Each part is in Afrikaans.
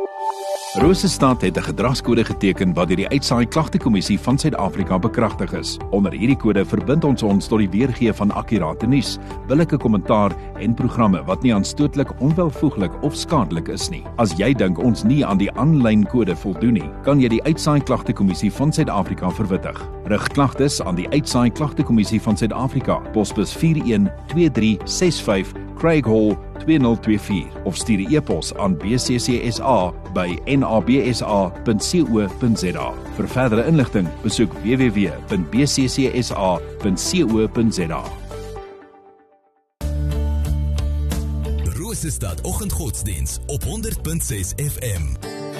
Rosestad het 'n gedragskode geteken wat deur die Uitsaai Klagtekommissie van Suid-Afrika bekragtig is. Onder hierdie kode verbind ons tot die weergee van akkurate nuus, billike kommentaar en programme wat nie aanstootlik, onwelvoeglik of skadelik is nie. As jy dink ons nie aan die aanlyn kode voldoen nie, kan jy die Uitsaai Klagtekommissie van Suid-Afrika verwittig. Rig klagtes aan die Uitsaai Klagtekommissie van Suid-Afrika, posbus 412365 Craig Hall 2024 of stuur 'n e-pos aan bccsa@nabsa.co.za. Vir verdere inligting, besoek www.bccsa.co.za. Rosestad Oggendgodsdiens op 100.6 FM.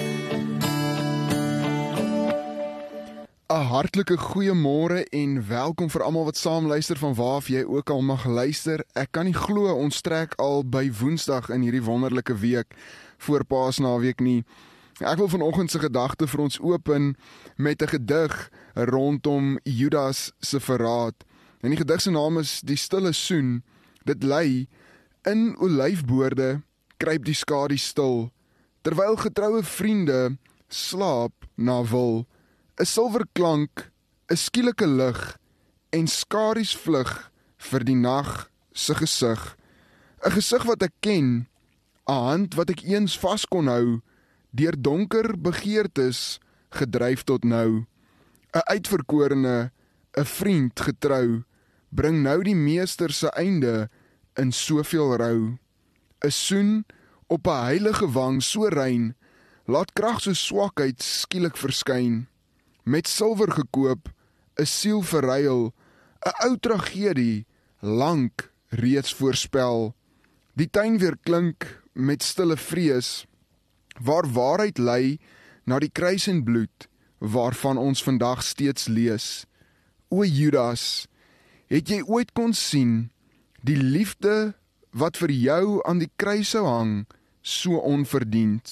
'n Hartlike goeiemôre en welkom vir almal wat saam luister van waar af jy ook al mag luister. Ek kan nie glo ons trek al by Woensdag in hierdie wonderlike week voor Paasnaweek nie. Ek wil vanoggend se gedagte vir ons open met 'n gedig rondom Judas se verraad. En die gedig se naam is Die Stille Soen. Dit lui: in olyfboorde kruip die skadu stil, terwyl getroue vriende slaap na wil. 'n silverklank, 'n skielike lig en skaries vlug vir die nag se gesig. 'n gesig wat ek ken, 'n hand wat ek eens vas kon hou, deur donker begeertes gedryf tot nou. 'n uitverkorene, 'n vriend getrou, bring nou die meester se einde in soveel rou. 'n soen op 'n heilige wang so rein, laat krag so swakheid skielik verskyn. Met silwer gekoop, 'n siel verruil, 'n ou tragedie, lank reeds voorspel. Die tuin weer klink met stille vrees, waar waarheid lei na die kruis en bloed, waarvan ons vandag steeds lees. O Judas, het jy ooit kon sien, die liefde wat vir jou aan die kruis sou hang, so onverdiend?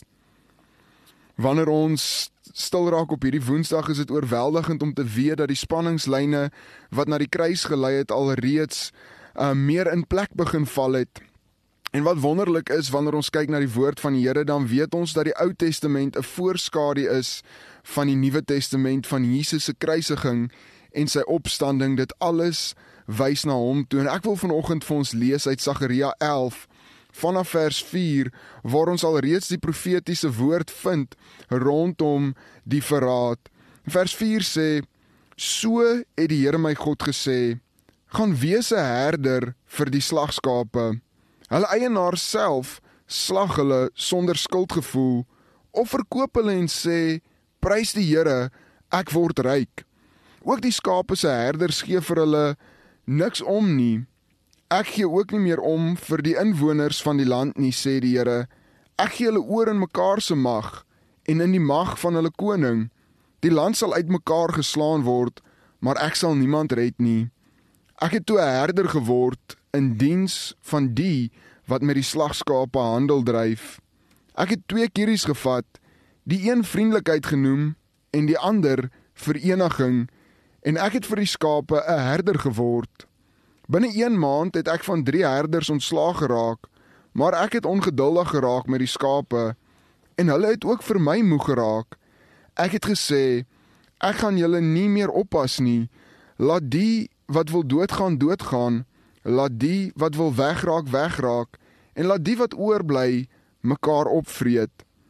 Wanneer ons stil raak op hierdie Woensdag, is dit oorweldigend om te weet dat die spanningslyne wat na die kruis gelei het alreeds meer in plek begin val het. En wat wonderlik is, wanneer ons kyk na die woord van die Here, dan weet ons dat die Ou Testament 'n voorskadu is van die Nuwe Testament, van Jesus se kruisiging en sy opstanding. Dit alles wys na hom toe. En ek wil vanoggend vir ons lees uit Sagaria 11, vanaf vers 4, waar ons alreeds die profetiese woord vind rondom die verraad. Vers 4 sê: so het die Here my God gesê, gaan wees 'n herder vir die slagskape. Hulle eienaar self slag hulle sonder skuldgevoel, of verkoop hulle en sê, prys die Here, ek word ryk. Ook die skape se herders gee vir hulle niks om nie. Ek gee ook nie meer om vir die inwoners van die land nie, sê die Here. Ek gee hulle oor in mekaar se mag en in die mag van hulle koning. Die land sal uit mekaar geslaan word, maar ek sal niemand red nie. Ek het toe 'n herder geword in diens van die wat met die slagskape handel dryf. Ek het 2 kieries gevat, die een vriendelikheid genoem en die ander vereniging, en ek het vir die skape 'n herder geword. Binne 1 maand het ek van 3 herders ontslaag geraak, maar ek het ongeduldig geraak met die skape, en hulle het ook vir my moeg geraak. Ek het gesê, ek gaan julle nie meer oppas nie, laat die wat wil doodgaan, doodgaan, laat die wat wil wegraak, wegraak, en laat die wat oorbly, mekaar opvreet.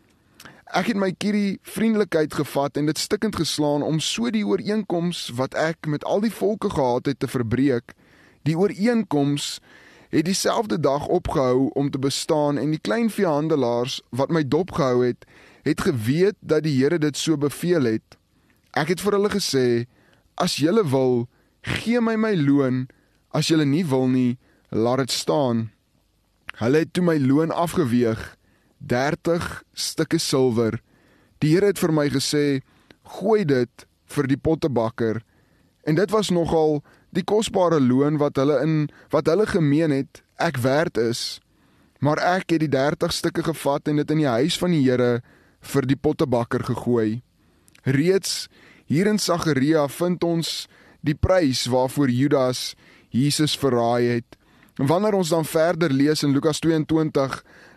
Ek het my kierie vriendelikheid gevat en dit stikkend geslaan om so die ooreenkoms wat ek met al die volke gehad het te verbreek. Die ooreenkoms het dieselfde dag opgehou om te bestaan en die klein veehandelaars wat my dopgehou het, het geweet dat die Here dit so beveel het. Ek het vir hulle gesê, as julle wil, gee my loon, as julle nie wil nie, laat dit staan. Hulle het toe my loon afgeweeg, 30 stukke silwer. Die Here het vir my gesê, gooi dit vir die pottebakker. En dit was nogal die kosbare loon wat hulle gemeen het, ek werd is. Maar ek het die 30 stukke gevat en dit in die huis van die Here vir die pottebakker gegooi. Reeds hier in Sagaria vind ons die prys waarvoor Judas Jesus verraai het. En wanneer ons dan verder lees in Lukas 22,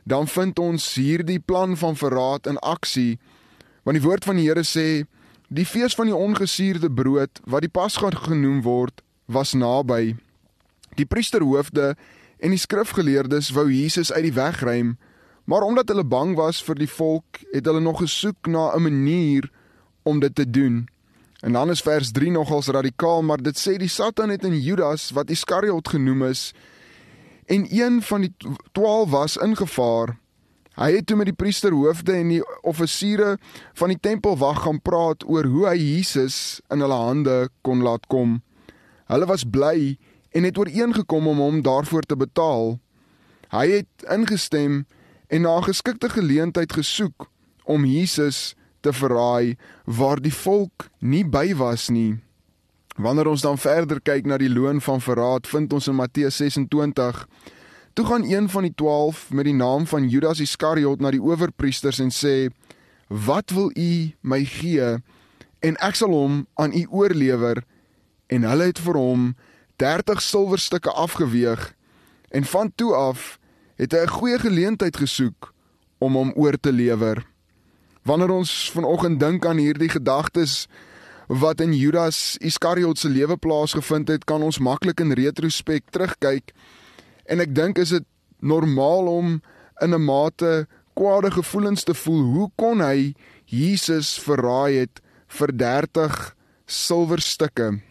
dan vind ons hierdie plan van verraad in aksie, want die woord van die Here sê, die fees van die ongesuurde brood, wat die Pasga genoem word, was naby. Die priesterhoofde en die skrifgeleerdes wou Jesus uit die weg ruim, maar omdat hulle bang was vir die volk, het hulle nog gesoek na 'n manier om dit te doen. En dan is vers 3 nogals radikaal, maar dit sê die Satan het in Judas, wat Iskariot genoem is, en een van die 12 was ingevaar. Hy het toe met die priesterhoofde en die offisiere van die tempelwag gaan praat oor hoe hy Jesus in hulle hande kon laat kom. Hulle was bly en het ooreengekom om hom daarvoor te betaal. Hy het ingestem en na 'n geskikte geleentheid gesoek om Jesus te verraai waar die volk nie by was nie. Wanneer ons dan verder kyk na die loon van verraad, vind ons in Matteus 26, toe gaan een van die 12 met die naam van Judas Iskariot na die owerpriesters en sê, wat wil u my gee, en ek sal hom aan u oorlewer, en hulle het vir hom 30 silwerstukke afgeweeg, en van toe af het hy 'n goeie geleentheid gesoek om hom oor te lewer. Wanneer ons vanoggend dink aan hierdie gedagtes wat in Judas Iskariot se lewe plaasgevind het, kan ons maklik in retrospek terugkyk, en ek dink is dit normaal om in 'n mate kwade gevoelens te voel. Hoe kon hy Jesus verraai het vir 30 silwerstukke?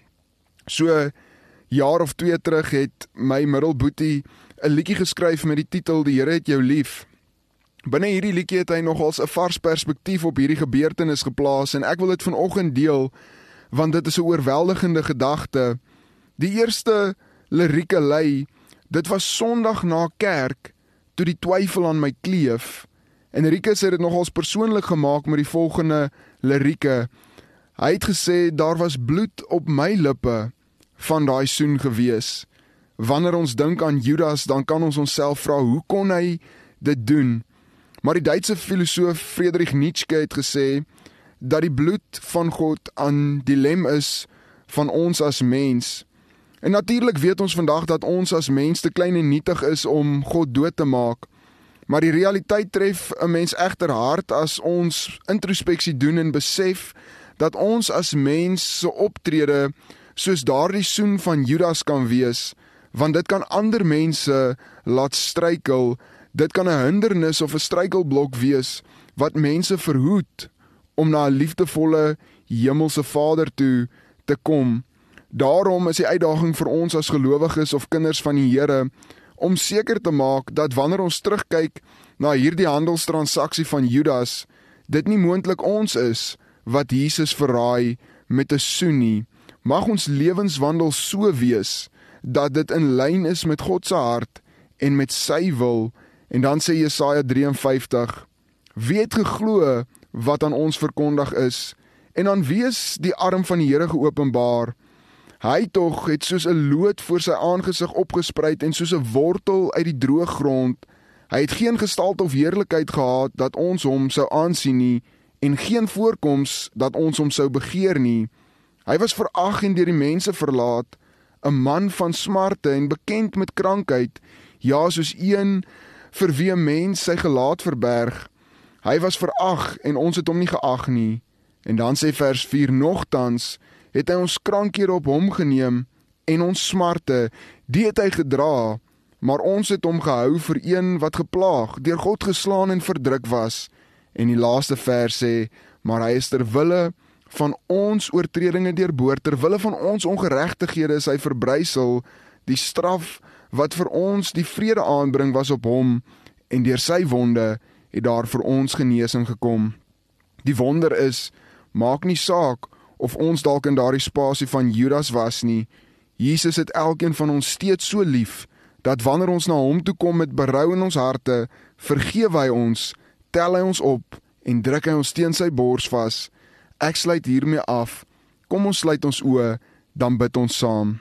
So jaar of 2 terug het my middelboetie 'n liedjie geskryf met die titel Die Here het jou lief. Binne hierdie liedjie het hy nogals 'n vars perspektief op hierdie gebeurtenis geplaas, en ek wil dit vanoggend deel, want dit is 'n oorweldigende gedagte. Die eerste lirieke lei, dit was Sondag na kerk, toe die twyfel aan my kleef, en Rikus het dit nogals persoonlik gemaak met die volgende lirieke. Hy het gesê, daar was bloed op my lippe van daai soen gewees. Wanneer ons dink aan Judas, dan kan ons onsself vra, hoe kon hy dit doen? Maar die Duitse filosoof Friedrich Nietzsche het gesê, dat die bloed van God aan die lem is van ons as mens. En natuurlik weet ons vandag dat ons as mens te klein en nietig is om God dood te maak. Maar die realiteit tref 'n mens egter hard as ons introspeksie doen en besef dat ons as mens se optrede soos daardie soen van Judas kan wees, want dit kan ander mense laat struikel. Dit kan 'n hindernis of 'n struikelblok wees wat mense verhoed om na 'n liefdevolle hemelse Vader toe te kom. Daarom is die uitdaging vir ons as gelowiges of kinders van die Here om seker te maak dat wanneer ons terugkyk na hierdie handelstransaksie van Judas, dit nie moontlik ons is wat Jesus verraai met 'n soen nie. Mag ons lewenswandel so wees dat dit in lyn is met God se hart en met sy wil. En dan sê Jesaja 53, wie het geglo wat aan ons verkondig is, en aan wie is die arm van die Here geopenbaar? Hy tog het soos 'n loot voor sy aangesig opgespruit en soos 'n wortel uit die droë grond. Hy het geen gestalte of heerlikheid gehad dat ons hom sou aansien nie, en geen voorkoms dat ons hom sou begeer nie. Hy was verag en deur die mense verlaat, 'n man van smarte en bekend met krankheid, ja, soos een vir wie 'n mens sy gelaat verberg. Hy was verag en ons het hom nie geag nie. En dan sê vers 4, nogtans het hy ons krankhede op hom geneem en ons smarte, die het hy gedra, maar ons het hom gehou vir een wat geplaag, deur God geslaan en verdruk was. En die laaste vers sê, maar hy is ter wille van ons oortredinge deurboor, ter wille van ons ongeregtighede is hy verbrysel, die straf wat vir ons die vrede aanbring was op hom, en deur sy wonde het daar vir ons genesing gekom. Die wonder is, maak nie saak of ons dalk in daardie spasie van Judas was nie. Jesus het elkeen van ons steeds so lief, dat wanneer ons na hom toe kom met berou in ons harte, vergewe hy ons, tel hy ons op en druk hy ons teen sy bors vas. Ek sluit hiermee af. Kom ons sluit ons oë, dan bid ons saam.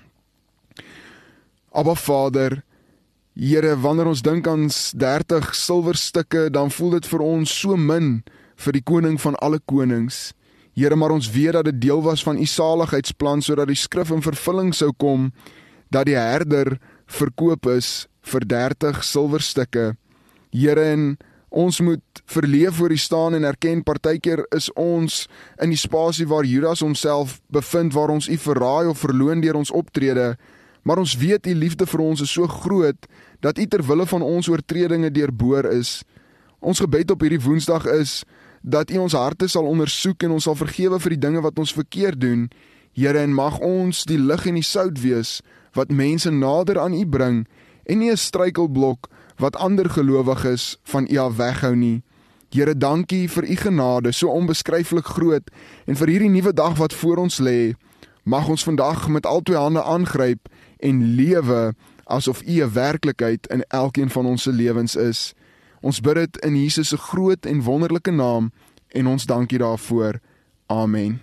Abba Vader, Here, wanneer ons dink aan 30 silwerstukke, dan voel dit vir ons so min vir die koning van alle konings. Here, maar ons weet dat dit deel was van u saligheidsplan, sodat die skrif in vervulling sou kom, dat die herder verkoop is vir 30 silwerstukke. Here, en ons moet verleef voor U staan en erken, partykeer is ons in die spasie waar Judas homself bevind, waar ons U verraai of verloon deur ons optrede, maar ons weet U liefde vir ons is so groot, dat U ter wille van ons oortredinge deurboor is. Ons gebed op hierdie Woensdag is, dat U ons harte sal ondersoek en ons sal vergewe vir die dinge wat ons verkeerd doen. Here, en mag ons die lig en die sout wees, wat mense nader aan U bring, en nie 'n struikelblok, wat ander gelowiges van U af weghou nie. Here, dankie vir U genade, so onbeskryflik groot, en vir hierdie nuwe dag wat voor ons lê. Mag ons vandag met al twee hande aangryp, en lewe, asof U 'n werklikheid in elkeen van ons se lewens is. Ons bid dit in Jesus se groot en wonderlike naam, en ons dankie daarvoor. Amen.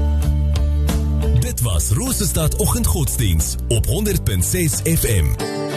Dit was Rosestad Oggendgodsdiens op 100.6 FM.